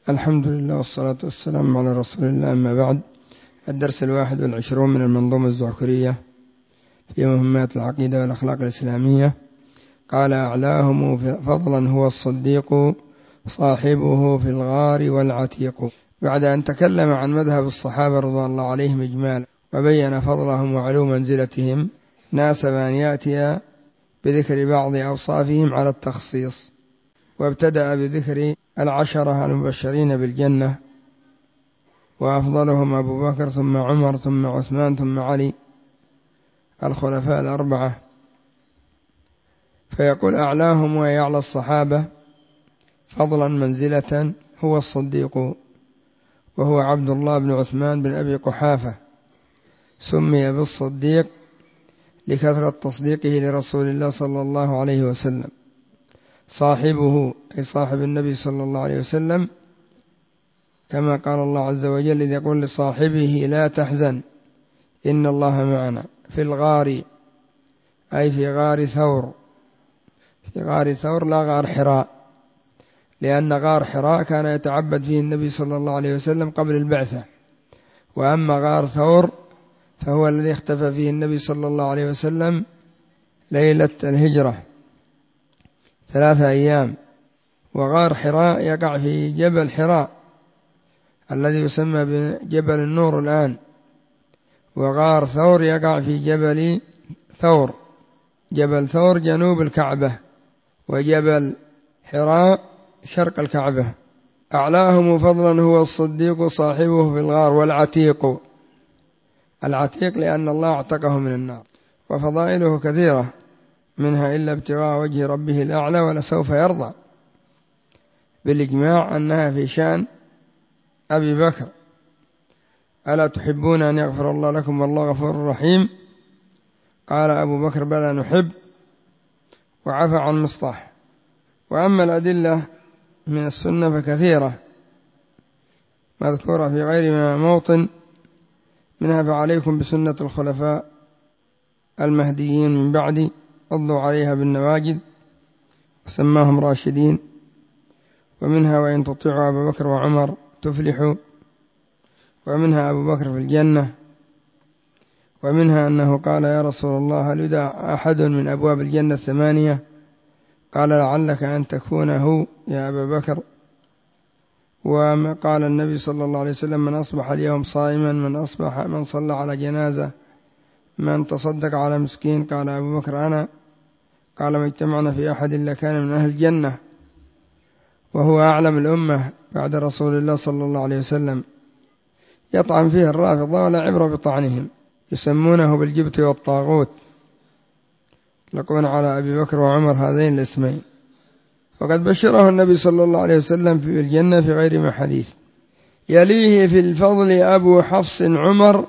الحمد لله والصلاة والسلام على رسول الله، أما بعد. الدرس 21 من المنظومة الزعكرية في مهمات العقيدة والأخلاق الإسلامية. قال: أعلاهم فضلا هو الصديق صاحبه في الغار والعتيق. بعد أن تكلم عن مذهب الصحابة رضوان الله عليهم إجمالا وبين فضلهم وعلو منزلتهم، ناسب أن يأتي بذكر بعض أوصافهم على التخصيص، وابتدأ بذكر 10 المبشرين بالجنة، وأفضلهم أبو بكر ثم عمر ثم عثمان ثم علي، الخلفاء الأربعة. فيقول: أعلاهم ويعلى الصحابة فضلا منزلة هو الصديق، وهو عبد الله بن عثمان بن أبي قحافة، سمي بالصديق لكثرة تصديقه لرسول الله صلى الله عليه وسلم. صاحبه أي صاحب النبي صلى الله عليه وسلم، كما قال الله عز وجل إذ يقول لصاحبه: لا تحزن إن الله معنا. في الغار أي في غار ثور، في غار ثور لا غار حراء، لأن غار حراء كان يتعبد فيه النبي صلى الله عليه وسلم قبل البعثة، وأما غار ثور فهو الذي اختفى فيه النبي صلى الله عليه وسلم ليلة الهجرة 3 أيام. وغار حراء يقع في جبل حراء الذي يسمى بجبل النور الآن، وغار ثور يقع في جبل ثور، جبل ثور جنوب الكعبة، وجبل حراء شرق الكعبة. أعلاهم فضلا هو الصديق صاحبه في الغار والعتيق. العتيق لأن الله اعتقه من النار. وفضائله كثيرة، منها إلا ابتغاء وجه ربه الأعلى ولسوف يرضى، بالإجماع أنها في شأن أبي بكر: ألا تحبون أن يغفر الله لكم والله غفور رحيم؟ قال أبو بكر: بلى نحب، وعفى عن مصطح. وأما الأدلة من السنة فكثيرة مذكورة في غير ما موطن، منها: فعليكم بسنة الخلفاء المهديين من بعدي عضوا عليها بالنواجذ، وسماهم راشدين. ومنها: وإن تطيعوا أبا بكر وعمر تفلحوا. ومنها: أبو بكر في الجنة. ومنها أنه قال: يا رسول الله هل يدع أحد من أبواب الجنة 8؟ قال: لعلك أن تكون هو يا أبا بكر. وقال النبي صلى الله عليه وسلم: من أصبح اليوم صائما، من صلى على جنازة، من تصدق على مسكين. قال أبو بكر: أنا. قال: ما اجتمعنا في أحد إلا كان من أهل الجنة. وهو أعلم الأمة بعد رسول الله صلى الله عليه وسلم. يطعن فيه الرافضة ولا عبرة بطعنهم، يسمونه بالجبت والطاغوت، يطلقون على أبي بكر وعمر هذين الاسمين. وقد بشره النبي صلى الله عليه وسلم في الجنة في غير ما حديث. يليه في الفضل أبو حفص عمر،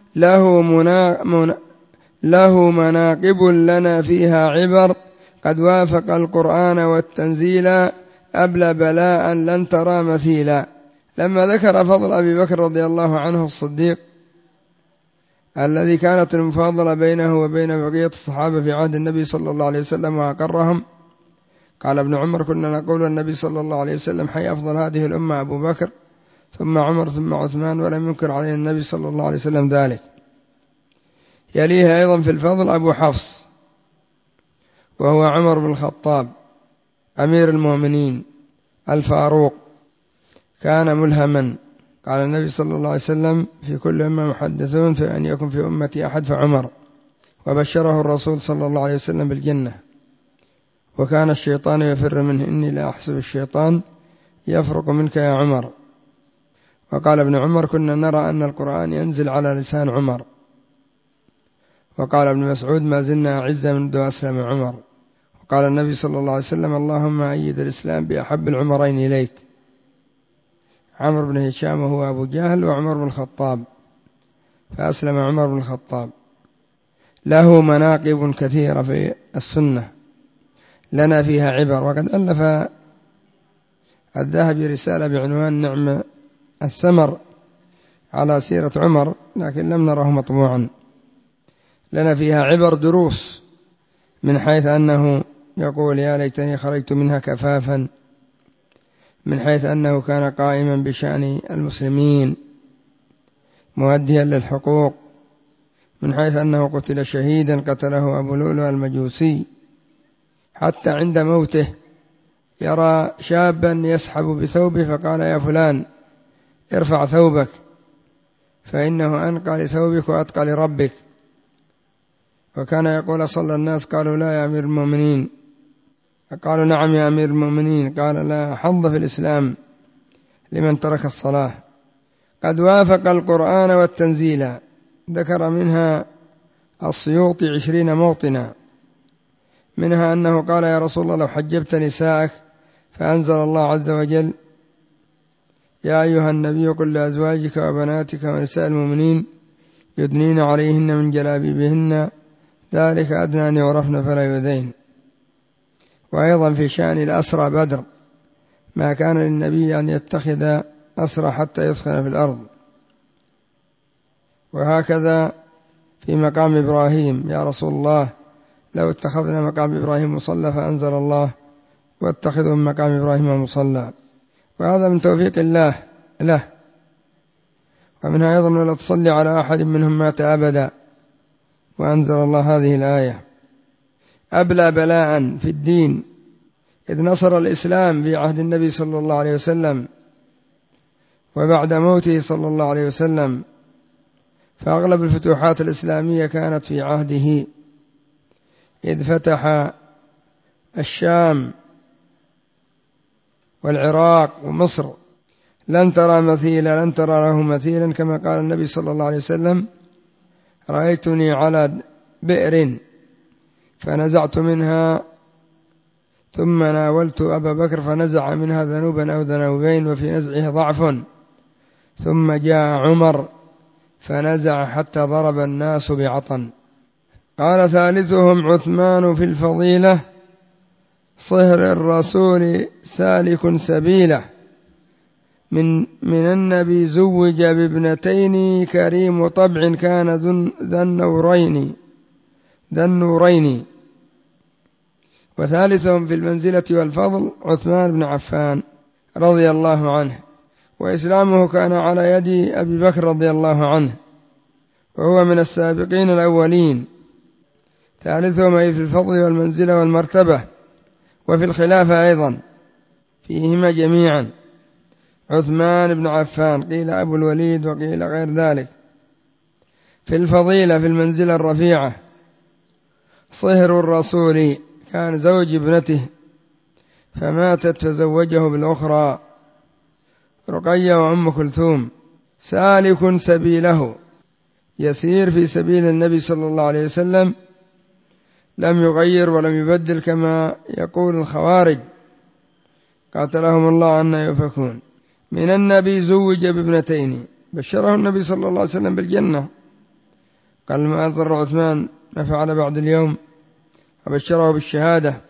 له مناقب لنا فيها عبر، قد وافق القرآن والتنزيل أبلى بلاء لن ترى مثيلا. لما ذكر فضل أبي بكر رضي الله عنه الصديق الذي كانت المفاضلة بينه وبين بقية الصحابة في عهد النبي صلى الله عليه وسلم وأقرهم، قال ابن عمر: كنا نقول النبي صلى الله عليه وسلم: حي أفضل هذه الأمة أبو بكر ثم عمر ثم عثمان، ولم ينكر علينا النبي صلى الله عليه وسلم ذلك. يليه أيضا في الفضل أبو حفص، وهو عمر بن الخطاب أمير المؤمنين الفاروق، كان ملهما. قال النبي صلى الله عليه وسلم: في كل أمة محدثون، فأن يكن في أمتي أحد فعمر. وبشره الرسول صلى الله عليه وسلم بالجنة. وكان الشيطان يفر منه: إني لا أحسب الشيطان يفرق منك يا عمر. وقال ابن عمر: كنا نرى أن القرآن ينزل على لسان عمر. وقال ابن مسعود: ما زلنا أعزة منذ أسلم عمر. وقال النبي صلى الله عليه وسلم: اللهم أيد الإسلام بأحب العمرين إليك، عمرو بن هشام وهو أبو جهل، وعمر بن الخطاب، فأسلم عمر بن الخطاب. له مناقب كثيرة في السنة لنا فيها عبر. وقد ألف الذهبي رسالة بعنوان نعم السمر على سيرة عمر، لكن لم نره مطبوعا. لنا فيها عبر دروس، من حيث أنه يقول: يا ليتني خرجت منها كفافا من حيث أنه كان قائما بشأن المسلمين مؤديا للحقوق، من حيث أنه قتل شهيدا قتله أبو لؤلؤ المجوسي، حتى عند موته يرى شابا يسحب بثوبه فقال: يا فلان ارفع ثوبك فإنه أنقى لثوبك وأتقى لربك. وكان يقول: صلى الناس؟ قالوا: لا يا أمير المؤمنين. قالوا: نعم يا أمير المؤمنين. قال: لا حظ في الإسلام لمن ترك الصلاة. قد وافق القرآن والتنزيل. ذكر منها السيوطي 20 موطنا، منها أنه قال: يا رسول الله لو حجبت نساءك، فأنزل الله عز وجل: يا أيها النبي قل لأزواجك وبناتك ونساء المؤمنين يدنين عليهن من جلابيبهن ذلك أدنى أن يعرفن فلا يؤذين. وأيضا في شأن الأسرى بدر: ما كان للنبي أن يتخذ أسرى حتى يثخن في الأرض. وهكذا في مقام إبراهيم: يا رسول الله لو اتخذنا مقام إبراهيم مصلى، فأنزل الله: واتخذوا من مقام إبراهيم مصلى. وهذا من توفيق الله له. ومنها أيضا: ولا تصلي على أحد منهم مات أبدا. وأنزل الله هذه الآية. أبلى بلاء في الدين، إذ نصر الإسلام في عهد النبي صلى الله عليه وسلم وبعد موته صلى الله عليه وسلم، فأغلب الفتوحات الإسلامية كانت في عهده، إذ فتح الشام والعراق ومصر لن ترى مثيلا، لن ترى له مثيلا، كما قال النبي صلى الله عليه وسلم: رأيتني على بئر فنزعت منها ثم ناولت أبا بكر فنزع منها ذنوبا أو ذنوبين وفي نزعه ضعف، ثم جاء عمر فنزع حتى ضرب الناس بعطن. قال: ثالثهم عثمان في الفضيلة، صهر الرسول سالك سبيله، من النبي زوج بابنتين كريم طبع كان ذا النورين. وثالثهم في المنزلة والفضل عثمان بن عفان رضي الله عنه، وإسلامه كان على يد أبي بكر رضي الله عنه، وهو من السابقين الأولين. ثالثهم أي في الفضل والمنزلة والمرتبة وفي الخلافة أيضا، فيهما جميعا عثمان بن عفان، قيل أبو الوليد وقيل غير ذلك. في الفضيلة في المنزلة الرفيعة صهر الرسول، كان زوج ابنته فماتت فزوجه بالأخرى رقية وأم كلثوم. سالك سبيله، يسير في سبيل النبي صلى الله عليه وسلم، لم يغير ولم يبدل كما يقول الخوارج قاتلهم الله أن يؤفكون. من النبي زوج بابنتين، بشره النبي صلى الله عليه وسلم بالجنة، قال: ما أضر عثمان ما فعل بعد اليوم، وبشره بالشهادة: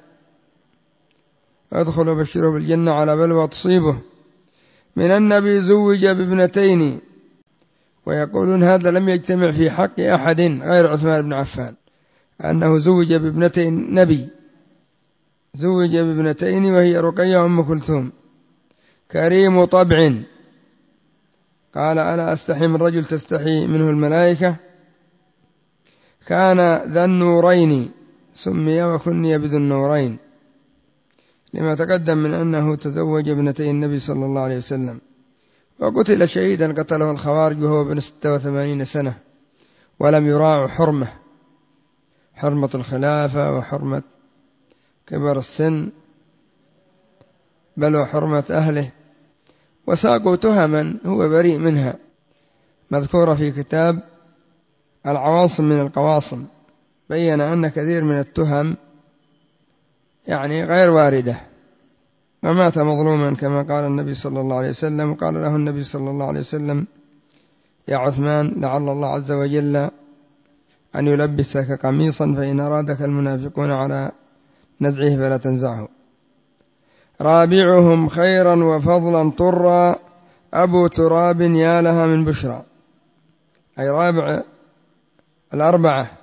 أدخل وبشره بالجنة على بلوى تصيبه. من النبي زوج بابنتين، ويقولون هذا لم يجتمع في حق أحد غير عثمان بن عفان، أنه زوج بابنتين نبي، زوج بابنتين وهي رقية وأم كلثوم. كريم طبع، قال: ألا أستحي من رجل تستحي منه الملائكة. كان ذا النورين، سمي وكني بذو النورين، لما تقدم من أنه تزوج ابنتي النبي صلى الله عليه وسلم. وقتل شهيدا قتله الخوارج وهو ابن 86 سنة، ولم يراع حرمة الخلافة وحرمة كبر السن، بل وحرمة أهله، وساقوا تهما هو بريء منها، مذكورة في كتاب العواصم من القواصم، بين أن كثير من التهم يعني غير واردة. ومات مظلوما كما قال النبي صلى الله عليه وسلم. قال له النبي صلى الله عليه وسلم: يا عثمان لعل الله عز وجل أن يلبسك قميصا، فإن أرادك المنافقون على نزعه فلا تنزعه. رابعهم خيرا وفضلا طرا، أبو تراب يا لها من بشرى، أي رابع الأربعة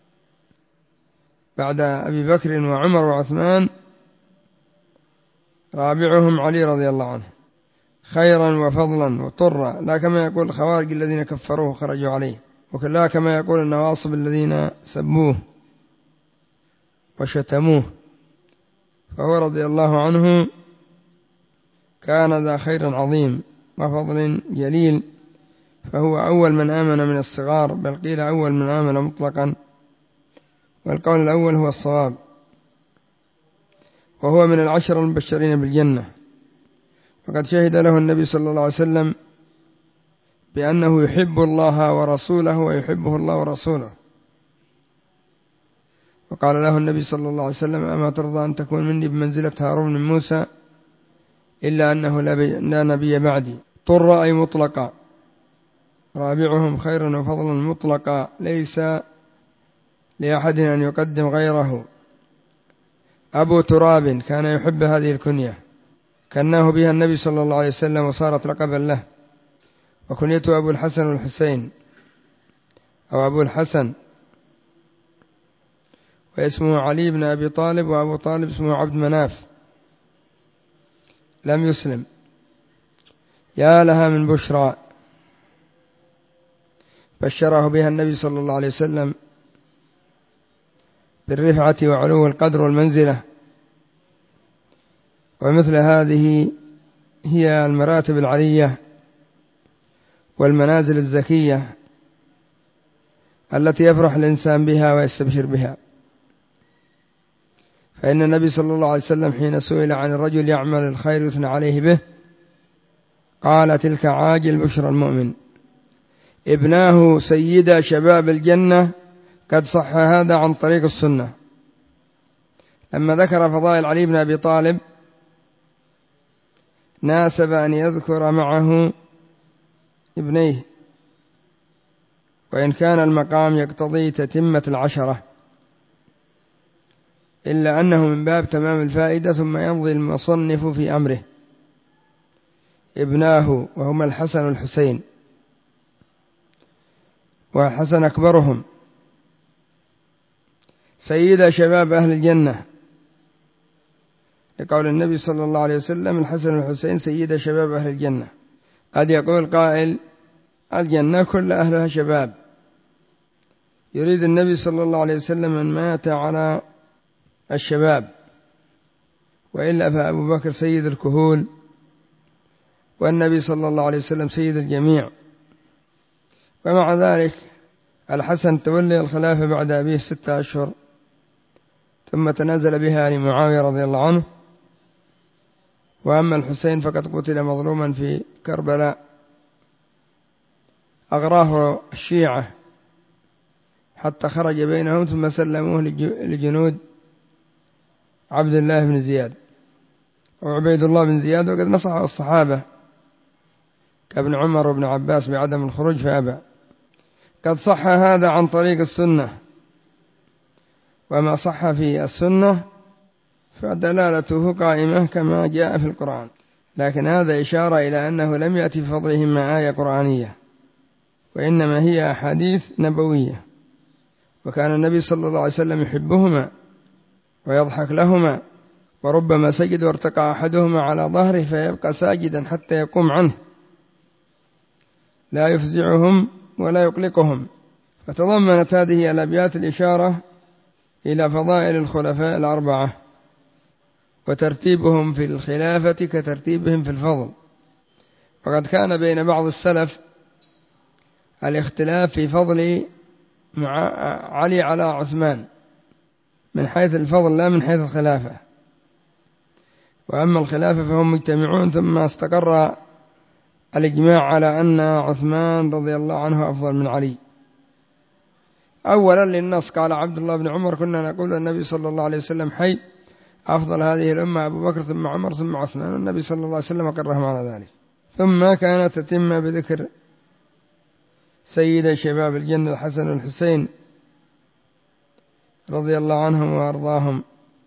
بعد أبي بكر وعمر وعثمان رابعهم علي رضي الله عنه خيرا وفضلا وطرا، لا كما يقول الخوارج الذين كفروه خرجوا عليه، ولا كما يقول النواصب الذين سبوه وشتموه. فهو رضي الله عنه كان ذا خير عظيم وفضل جليل، فهو أول من آمن من الصغار، بل قيل أول من آمن مطلقا، والقول الأول هو الصواب. وهو من العشر المبشرين بالجنة، وقد شهد له النبي صلى الله عليه وسلم بأنه يحب الله ورسوله ويحبه الله ورسوله، وقال له النبي صلى الله عليه وسلم: أما ترضى أن تكون مني بمنزلة هارون من موسى إلا أنه لا نبي بعدي. طر أي مطلقا. رابعهم خيرا وفضلا مطلقا، ليس لأحد أن يقدم غيره. أبو تراب كان يحب هذه الكنية، كناه بها النبي صلى الله عليه وسلم وصارت لقبا له، وكنيته أبو الحسن والحسين أو أبو الحسن، واسمه علي بن أبي طالب، وأبو طالب اسمه عبد مناف، لم يسلم. يا لها من بشرى بشره بها النبي صلى الله عليه وسلم بالرفعة وعلو القدر والمنزلة، ومثل هذه هي المراتب العلية والمنازل الزكية التي يفرح الإنسان بها ويستبشر بها. فإن النبي صلى الله عليه وسلم حين سئل عن الرجل يعمل الخير يثنى عليه به قال: تلك عاجل بشرى المؤمن. ابناه سيدا شباب الجنة، قد صح هذا عن طريق السنة. لما ذكر فضائل علي بن أبي طالب ناسب أن يذكر معه ابنيه، وإن كان المقام يقتضي تتمة العشرة، إلا أنه من باب تمام الفائدة، ثم يمضي المصنف في أمره. ابناه وهما الحسن والحسين، والحسن أكبرهم، سيد شباب أهل الجنة، لقول النبي صلى الله عليه وسلم: الحسن والحسين سيد شباب أهل الجنة. قد يقول قائل: الجنة كل أهلها شباب، يريد النبي صلى الله عليه وسلم من مات على الشباب، وإلا فأبو بكر سيد الكهول، والنبي صلى الله عليه وسلم سيد الجميع. ومع ذلك الحسن تولي الخلافة بعد أبيه 6 أشهر، ثم تنازل بها لمعاوية رضي الله عنه. وأما الحسين فقد قتل مظلوما في كربلاء، أغراه الشيعة حتى خرج بينهم، ثم سلموه لجنود عبد الله بن زياد وعبيد الله بن زياد، وقد نصحه الصحابة كابن عمر وابن عباس بعدم الخروج فأبى. قد صح هذا عن طريق السنة، وما صح في السنة فدلالته قائمة كما جاء في القرآن، لكن هذا إشارة إلى أنه لم يأتي في فضلهم آية قرآنية، وإنما هي أحاديث نبوية. وكان النبي صلى الله عليه وسلم يحبهما ويضحك لهما، وربما سجد وارتقى أحدهما على ظهره فيبقى ساجدا حتى يقوم عنه، لا يفزعهم ولا يقلقهم. فتضمنت هذه الأبيات الإشارة إلى فضائل الخلفاء الأربعة، وترتيبهم في الخلافة كترتيبهم في الفضل. وقد كان بين بعض السلف الاختلاف في فضل علي على عثمان من حيث الفضل لا من حيث الخلافة. وأما الخلافة فهم مجتمعون، ثم استقر الإجماع على أن عثمان رضي الله عنه أفضل من علي. أولا للنص، قال عبد الله بن عمر: كنا نقول النبي صلى الله عليه وسلم حي، أفضل هذه الأمة أبو بكر ثم عمر ثم عثمان، والنبي صلى الله عليه وسلم أقرهم على ذلك. ثم كانت تتم بذكر سيد شباب الجنة الحسن والحسين رضي الله عنهم وأرضاهم،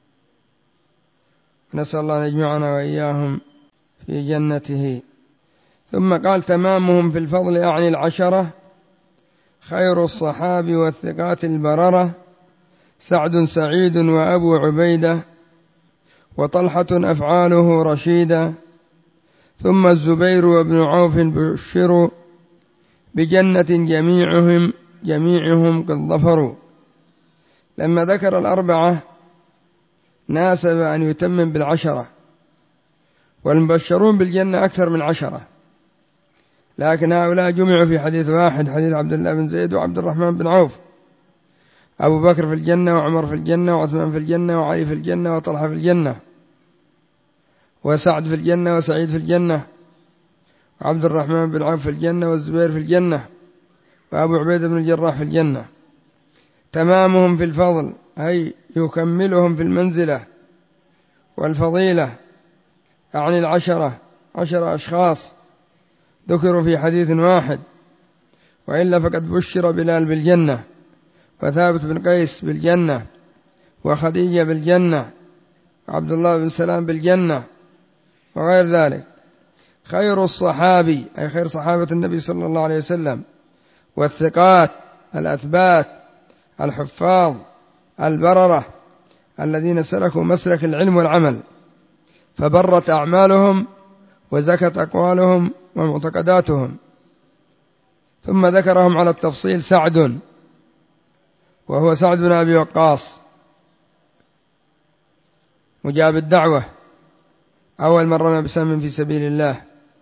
نسأل الله أن يجمعنا وإياهم في جنته. ثم قال: تمامهم في الفضل أعني العشرة، خير الصحاب والثقات البررة، سعد سعيد وأبو عبيدة وطلحة أفعاله رشيدة. ثم الزبير وابن عوف بشروا بجنة جميعهم قد ظفروا. لما ذكر الأربعة ناسب أن يتمم بالعشرة، والمبشرون بالجنة أكثر من 10، لكن هؤلاء جمعوا في حديث واحد، حديث عبد الله بن زيد وعبد الرحمن بن عوف: أبو بكر في الجنة، وعمر في الجنة، وعثمان في الجنة، وعلي في الجنة، وطلحة في الجنة، وسعد في الجنة، وسعيد في الجنة، وعبد الرحمن بن عوف في الجنة، والزبير في الجنة، وأبو عبيدة بن الجراح في الجنة. تمامهم في الفضل أي يكملهم في المنزلة والفضيلة، يعني 10 أشخاص ذكروا في حديث واحد، وإلا فقد بشر بلال بالجنة، وثابت بن قيس بالجنة، وخديجة بالجنة، وعبد الله بن سلام بالجنة، وغير ذلك. خير الصحابي أي خير صحابة النبي صلى الله عليه وسلم، والثقات الأثبات الحفاظ البررة الذين سلكوا مسلك العلم والعمل، فبرت أعمالهم وزكت أقوالهم ومعتقداتهم. ثم ذكرهم على التفصيل سعد، وهو سعد بن أبي وقاص مجاب الدعوة، أول من رمى بسهم في سبيل الله.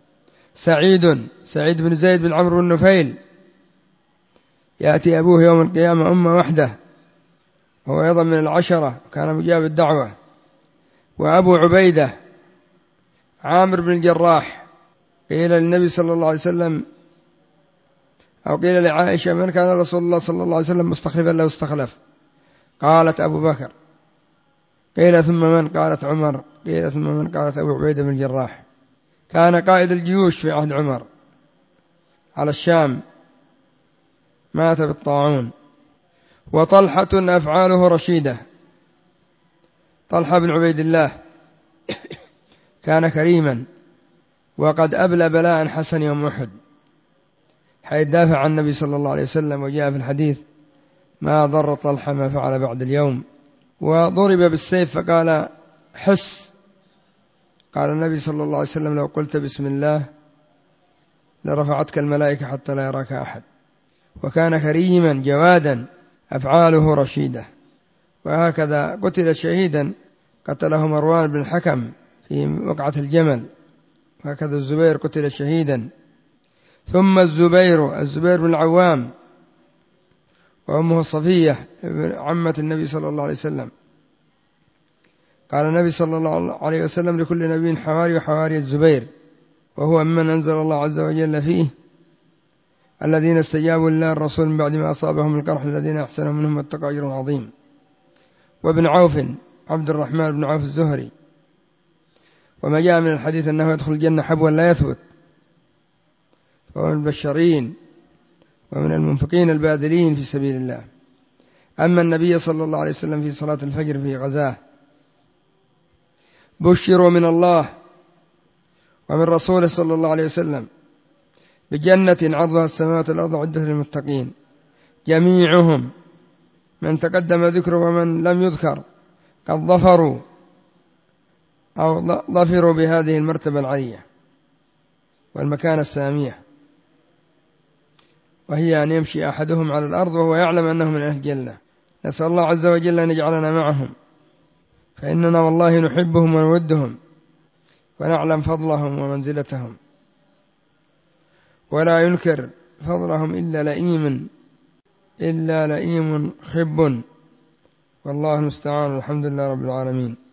سعيد بن زيد بن عمرو بن نفيل، يأتي أبوه يوم القيامة أمة وحده، وهو أيضا من 10، كان مجاب الدعوة. وأبو عبيدة عامر بن الجراح، قيل للنبي صلى الله عليه وسلم أو قيل لعائشة: من كان رسول الله صلى الله عليه وسلم مستخلفا له استخلف؟ قالت: أبو بكر. قيل: ثم من؟ قالت: عمر. قيل: ثم من؟ قالت: أبو عبيدة بن الجراح. كان قائد الجيوش في عهد عمر على الشام، مات بالطاعون. وطلحة أفعاله رشيدة. طلحة بن عبيد الله كان كريما، وقد أبلى بلاء حسن يوم أحد، حيث دافع عن النبي صلى الله عليه وسلم، وجاء في الحديث: ما ضر طلحة ما فعل بعد اليوم. وضرب بالسيف فقال: حس. قال النبي صلى الله عليه وسلم: لو قلت بسم الله لرفعتك الملائكة حتى لا يراك أحد. وكان كريما جوادا، أفعاله رشيدة. وهكذا قتل شهيدا، قتله مروان بن الحكم في وقعة الجمل، وهكذا الزبير قتل شهيدا. ثم الزبير بن العوام، وأمه صفية عمة النبي صلى الله عليه وسلم. قال النبي صلى الله عليه وسلم: لكل نبي حواري، وحواري الزبير، وهو ممن أنزل الله عز وجل فيه: الذين استجابوا لله الرسول من بعد ما أصابهم القرح الذين أحسنوا منهم واتقوا أجر عظيم. وابن عوف عبد الرحمن بن عوف الزهري، وما جاء من الحديث أنه يدخل الجنة حبوا لا يثبت، فهو من البشرين ومن المنفقين الباذلين في سبيل الله. أما النبي صلى الله عليه وسلم في صلاة الفجر في غزاه بشروا من الله ومن رسوله صلى الله عليه وسلم بجنة عرضها السماوات والأرض عدة للمتقين، جميعهم من تقدم ذكره ومن لم يذكر قد ظفروا أو ظفروا بهذه المرتبة العالية والمكانة السامية، وهي أن يمشي أحدهم على الأرض وهو يعلم أنه من أهل الجنة. نسأل الله عز وجل أن يجعلنا معهم، فإننا والله نحبهم ونودهم ونعلم فضلهم ومنزلتهم، ولا ينكر فضلهم إلا لئيم خب، والله المستعان. الحمد لله رب العالمين.